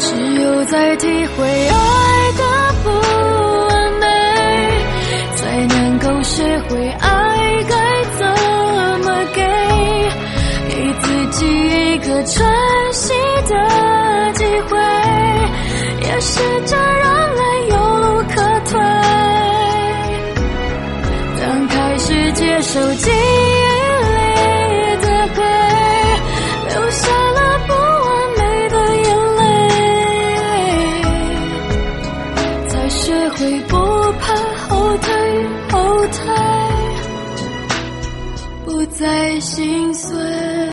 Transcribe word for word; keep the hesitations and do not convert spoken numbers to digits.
只有在体会爱的不完美，才能够学会爱该怎么给，给自己一个喘息的机会，也试着让泪有路可退。当开始接受